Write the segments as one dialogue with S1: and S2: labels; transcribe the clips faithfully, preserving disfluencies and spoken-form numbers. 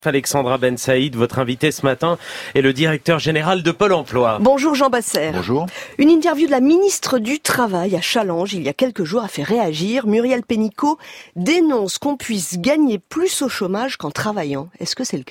S1: Alexandra Ben Saïd, votre invité ce matin, est le directeur général de Pôle emploi.
S2: Bonjour Jean Basser.
S3: Bonjour.
S2: Une interview de la ministre du Travail à Challenge il y a quelques jours a fait réagir. Muriel Pénicaud dénonce qu'on puisse gagner plus au chômage qu'en travaillant. Est-ce que c'est le cas ?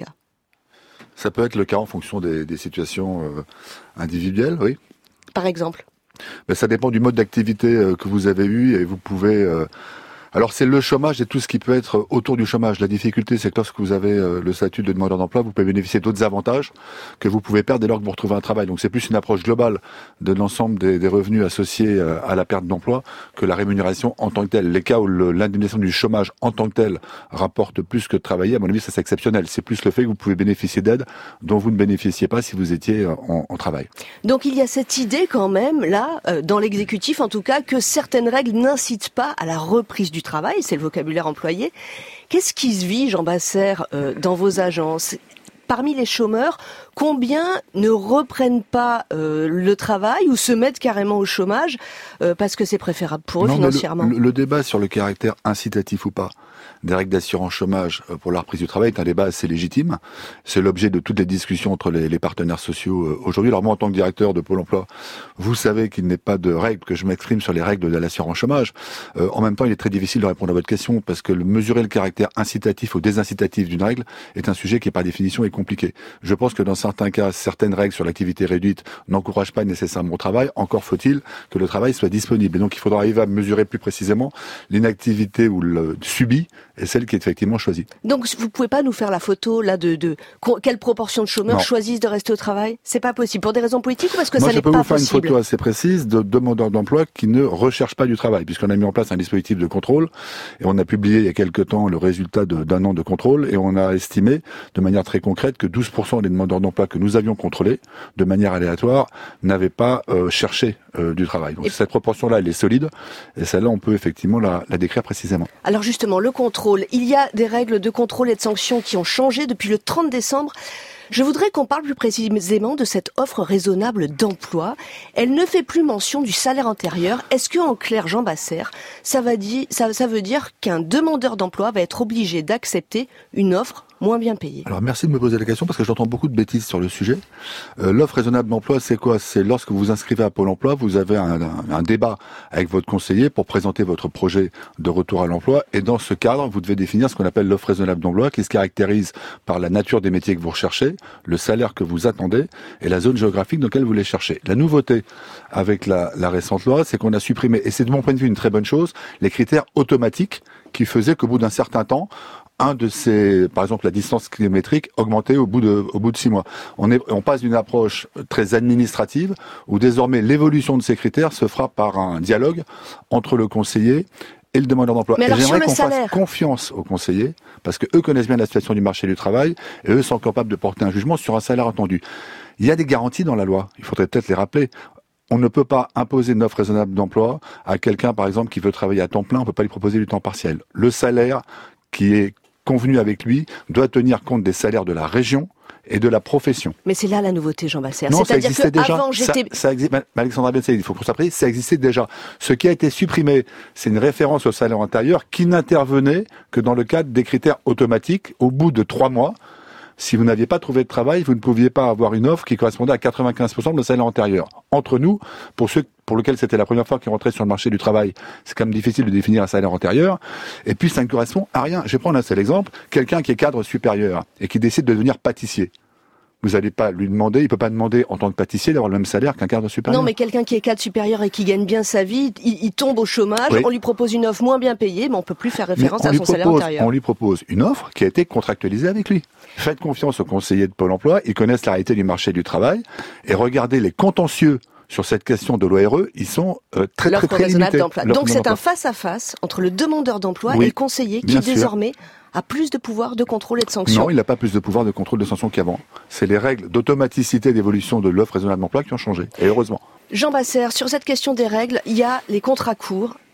S3: Ça peut être le cas en fonction des, des situations euh, individuelles, oui.
S2: Par exemple ?
S3: Mais ça dépend du mode d'activité euh, que vous avez eu et vous pouvez... Euh, Alors c'est le chômage et tout ce qui peut être autour du chômage. La difficulté, c'est que lorsque vous avez euh, le statut de demandeur d'emploi, vous pouvez bénéficier d'autres avantages que vous pouvez perdre dès lors que vous retrouvez un travail. Donc c'est plus une approche globale de l'ensemble des, des revenus associés euh, à la perte d'emploi que la rémunération en tant que telle. Les cas où le, l'indemnisation du chômage en tant que telle rapporte plus que de travailler, à mon avis, ça c'est exceptionnel. C'est plus le fait que vous pouvez bénéficier d'aides dont vous ne bénéficiez pas si vous étiez en, en travail.
S2: Donc il y a cette idée quand même, là, euh, dans l'exécutif en tout cas, que certaines règles n'incitent pas à la reprise du travail, c'est le vocabulaire employé. Qu'est-ce qui se vit, Jean Basser, euh, dans vos agences ? Parmi les chômeurs, combien ne reprennent pas euh, le travail ou se mettent carrément au chômage euh, parce que c'est préférable pour eux
S3: non,
S2: financièrement ?
S3: le, le débat sur le caractère incitatif ou pas des règles d'assurance chômage pour la reprise du travail est un débat assez légitime. C'est l'objet de toutes les discussions entre les, les partenaires sociaux aujourd'hui. Alors moi, en tant que directeur de Pôle emploi, vous savez qu'il n'est pas de règle, que je m'exprime sur les règles de l'assurance chômage. Euh, en même temps, il est très difficile de répondre à votre question parce que le, mesurer le caractère incitatif ou désincitatif d'une règle est un sujet qui, par définition, est compliqué. Je pense que dans certains cas, certaines règles sur l'activité réduite n'encouragent pas nécessairement au travail. Encore faut-il que le travail soit disponible. Et donc, il faudra arriver à mesurer plus précisément l'inactivité ou le subi et celle qui est effectivement choisie. Donc,
S2: vous pouvez pas nous faire la photo là de, de quelle proportion de chômeurs non. choisissent de rester au travail ? C'est pas possible pour des raisons politiques ou parce que
S3: Moi,
S2: ça n'est pas possible ?
S3: Moi, je peux vous faire une photo assez précise de demandeurs d'emploi qui ne recherchent pas du travail, puisqu'on a mis en place un dispositif de contrôle et on a publié il y a quelque temps le résultat de, d'un an de contrôle et on a estimé de manière très concrète que douze pour cent des demandeurs d'emploi que nous avions contrôlés de manière aléatoire n'avaient pas euh, cherché euh, du travail. Donc et cette proportion-là, elle est solide et celle-là, on peut effectivement la, la décrire précisément.
S2: Alors justement, le contrôle, il y a des règles de contrôle et de sanctions qui ont changé depuis le trente décembre. Je voudrais qu'on parle plus précisément de cette offre raisonnable d'emploi. Elle ne fait plus mention du salaire antérieur. Est-ce que, en clair, Jean Basser, ça, va dire, ça, ça veut dire qu'un demandeur d'emploi va être obligé d'accepter une offre moins bien payée ?
S3: Alors merci de me poser la question parce que j'entends beaucoup de bêtises sur le sujet. Euh, l'offre raisonnable d'emploi, c'est quoi ? C'est lorsque vous vous inscrivez à Pôle emploi, vous avez un, un, un débat avec votre conseiller pour présenter votre projet de retour à l'emploi et dans ce cadre, vous devez définir ce qu'on appelle l'offre raisonnable d'emploi qui se caractérise par la nature des métiers que vous recherchez, le salaire que vous attendez et la zone géographique dans laquelle vous les cherchez. La nouveauté avec la, la récente loi, c'est qu'on a supprimé, et c'est de mon point de vue une très bonne chose, les critères automatiques qui faisaient qu'au bout d'un certain temps, un de ces, par exemple, la distance kilométrique augmentait au bout de, au bout de six mois. On est, on passe d'une approche très administrative où désormais l'évolution de ces critères se fera par un dialogue entre le conseiller et le demandeur d'emploi.
S2: Mais alors,
S3: et j'aimerais
S2: sur le
S3: qu'on
S2: salaire...
S3: fasse confiance aux conseillers parce que eux connaissent bien la situation du marché du travail et eux sont capables de porter un jugement sur un salaire attendu. Il y a des garanties dans la loi. Il faudrait peut-être les rappeler. On ne peut pas imposer une offre raisonnable d'emploi à quelqu'un, par exemple, qui veut travailler à temps plein. On ne peut pas lui proposer du temps partiel. Le salaire qui est convenu avec lui doit tenir compte des salaires de la région et de la profession.
S2: Mais c'est là la nouveauté, Jean Basser.
S3: Non,
S2: C'est-à-dire
S3: ça existait déjà.
S2: Avant, j'étais...
S3: Ça, ça existe, Alexandra Ben Saïd, il faut qu'on s'apprécie, ça existait déjà. Ce qui a été supprimé, c'est une référence au salaire antérieur qui n'intervenait que dans le cadre des critères automatiques au bout de trois mois. Si vous n'aviez pas trouvé de travail, vous ne pouviez pas avoir une offre qui correspondait à quatre-vingt-quinze pour cent de le salaire antérieur. Entre nous, pour ceux pour lesquels c'était la première fois qu'ils rentraient sur le marché du travail, c'est quand même difficile de définir un salaire antérieur. Et puis, ça ne correspond à rien. Je vais prendre un seul exemple. Quelqu'un qui est cadre supérieur et qui décide de devenir pâtissier. Vous n'allez pas lui demander, il peut pas demander en tant que pâtissier d'avoir le même salaire qu'un cadre supérieur.
S2: Non, mais quelqu'un qui est cadre supérieur et qui gagne bien sa vie, il, il tombe au chômage, oui. On lui propose une offre moins bien payée, mais on peut plus faire référence à son
S3: propose,
S2: salaire antérieur.
S3: On lui propose une offre qui a été contractualisée avec lui. Faites confiance aux conseillers de Pôle emploi, ils connaissent la réalité du marché du travail, et regardez les contentieux sur cette question de l'O R E, ils sont euh, très, très, très limités.
S2: D'emploi. Donc c'est un face-à-face entre le demandeur d'emploi oui, et le conseiller qui désormais a plus de pouvoir de contrôle et de sanction.
S3: Non, il n'a pas plus de pouvoir de contrôle et de sanction qu'avant. C'est les règles d'automaticité d'évolution de l'offre raisonnable d'emploi qui ont changé, et heureusement.
S2: Jean Basser, sur cette question des règles, il y a les contrats courts.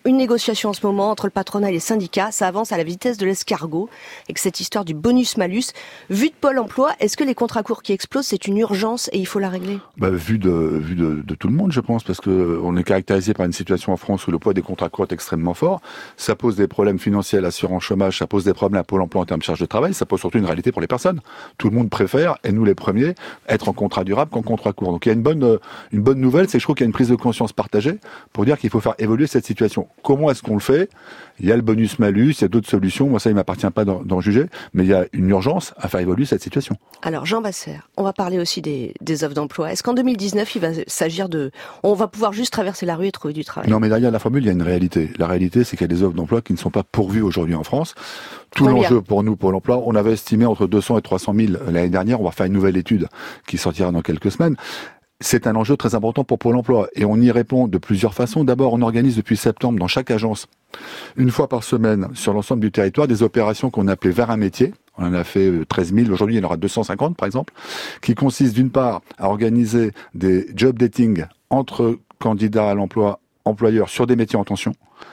S2: une négociation en ce moment entre le patronat et les syndicats. Ça avance à la vitesse de l'escargot avec cette histoire du bonus-malus. Vu de Pôle emploi, est-ce que les contrats courts qui explosent, c'est une urgence et il faut la régler?
S3: Bah, vu de, vu de, de tout le monde, je pense, parce que on est caractérisé par une situation en France où le poids des contrats courts est extrêmement fort. Ça pose des problèmes financiers à l'assurance chômage, ça pose des problèmes à Pôle emploi en termes de charge de travail, ça pose surtout une réalité pour les personnes. Tout le monde préfère, et nous les premiers, être en contrat durable qu'en contrat court. Donc il y a une bonne, une bonne nouvelle, c'est que je trouve qu'il y a une prise de conscience partagée pour dire qu'il faut faire évoluer cette situation. Comment est-ce qu'on le fait? Il y a le bonus-malus, il y a d'autres solutions. Moi, ça, il m'appartient pas d'en, d'en juger, mais il y a une urgence à faire évoluer cette situation.
S2: Alors, Jean Bassère, on va parler aussi des, des offres d'emploi. Est-ce qu'en deux mille dix-neuf, il va s'agir de... On va pouvoir juste traverser la rue et trouver du travail?
S3: Non, mais derrière la formule, il y a une réalité. La réalité, c'est qu'il y a des offres d'emploi qui ne sont pas pourvues aujourd'hui en France. Tout
S2: Combien?
S3: l'enjeu pour nous, Pôle emploi, on avait estimé entre deux cents et trois cent mille l'année dernière. On va faire une nouvelle étude qui sortira dans quelques semaines. C'est un enjeu très important pour Pôle emploi et on y répond de plusieurs façons. D'abord, on organise depuis septembre dans chaque agence, une fois par semaine, sur l'ensemble du territoire, des opérations qu'on appelait vers un métier. On en a fait treize mille, aujourd'hui il y en aura deux cent cinquante par exemple, qui consistent d'une part à organiser des job dating entre candidats à l'emploi, employeurs sur des métiers en tension,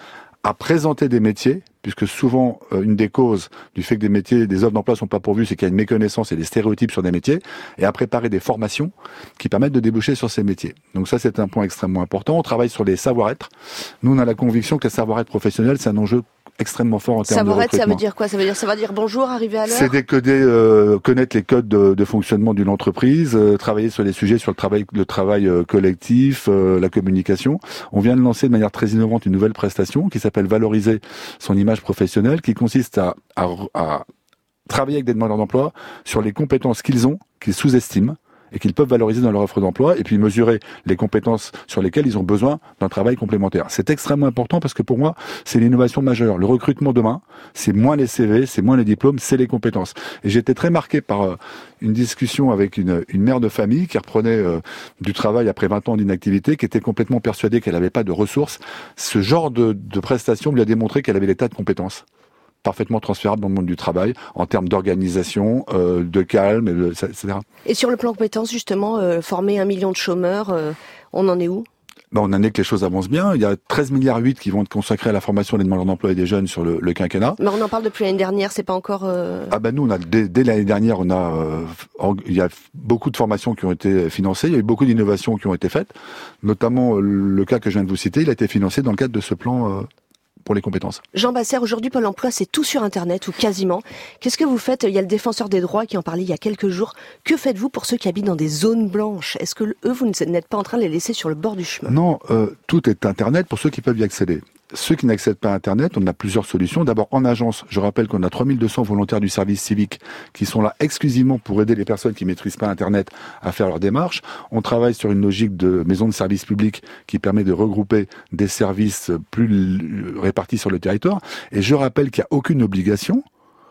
S3: à présenter des métiers, puisque souvent, euh, une des causes du fait que des métiers, des offres d'emploi sont pas pourvues, c'est qu'il y a une méconnaissance et des stéréotypes sur des métiers, et à préparer des formations qui permettent de déboucher sur ces métiers. Donc ça, c'est un point extrêmement important. On travaille sur les savoir-être. Nous, on a la conviction que les savoir-être professionnels, c'est un enjeu extrêmement fort en termes de recrutement.
S2: Savoir-être, ça veut dire quoi? Ça veut dire, ça va dire bonjour, arriver à l'heure?
S3: C'est décoder, euh, connaître les codes de, de fonctionnement d'une entreprise, euh, travailler sur les sujets, sur le travail, le travail euh, collectif, euh, la communication. On vient de lancer de manière très innovante une nouvelle prestation qui s'appelle Valoriser son image professionnelle, qui consiste à, à, à travailler avec des demandeurs d'emploi sur les compétences qu'ils ont, qu'ils sous-estiment, et qu'ils peuvent valoriser dans leur offre d'emploi, et puis mesurer les compétences sur lesquelles ils ont besoin d'un travail complémentaire. C'est extrêmement important parce que pour moi, c'est l'innovation majeure. Le recrutement demain, c'est moins les C V, c'est moins les diplômes, c'est les compétences. Et j'étais très marqué par euh, une discussion avec une, une mère de famille qui reprenait euh, du travail après vingt ans d'inactivité, qui était complètement persuadée qu'elle n'avait pas de ressources. Ce genre de, de prestation lui a démontré qu'elle avait des tas de compétences parfaitement transférable dans le monde du travail, en termes d'organisation, euh, de calme, et cetera.
S2: Et sur le plan compétences, justement, euh, former un million de chômeurs, euh, on en est où?
S3: Ben, on en est que les choses avancent bien. Il y a treize milliards huit qui vont être consacrés à la formation des demandeurs d'emploi et des jeunes sur le, le quinquennat.
S2: Mais on en parle depuis l'année dernière, c'est pas encore... Euh...
S3: Ah ben nous, on a dès, dès l'année dernière, on a, euh, il y a beaucoup de formations qui ont été financées, il y a eu beaucoup d'innovations qui ont été faites, notamment euh, le cas que je viens de vous citer, il a été financé dans le cadre de ce plan... Euh, pour les compétences.
S2: Jean Bassère, aujourd'hui Pôle emploi, c'est tout sur Internet, ou quasiment. Qu'est-ce que vous faites? Il y a le défenseur des droits qui en parlait il y a quelques jours. Que faites-vous pour ceux qui habitent dans des zones blanches? Est-ce que eux, vous n'êtes pas en train de les laisser sur le bord du chemin?
S3: Non, euh, tout est Internet pour ceux qui peuvent y accéder. Ceux qui n'accèdent pas à Internet, on a plusieurs solutions. D'abord, en agence, je rappelle qu'on a trois mille deux cents volontaires du service civique qui sont là exclusivement pour aider les personnes qui maîtrisent pas Internet à faire leurs démarches. On travaille sur une logique de maison de service public qui permet de regrouper des services plus répartis sur le territoire. Et je rappelle qu'il n'y a aucune obligation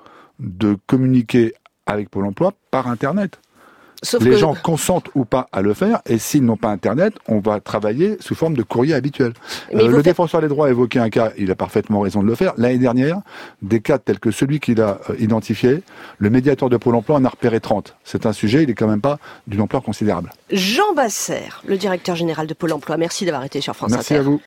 S3: de communiquer avec Pôle emploi par Internet. Sauf les que... gens consentent ou pas à le faire, et s'ils n'ont pas Internet, on va travailler sous forme de courrier habituel. Euh, le fait... défenseur des droits a évoqué un cas, il a parfaitement raison de le faire. L'année dernière, des cas tels que celui qu'il a euh, identifié, le médiateur de Pôle emploi en a repéré trente. C'est un sujet, il est quand même pas d'une ampleur considérable.
S2: Jean Bassère, le directeur général de Pôle emploi, merci d'avoir été sur France Inter.
S3: Merci à vous.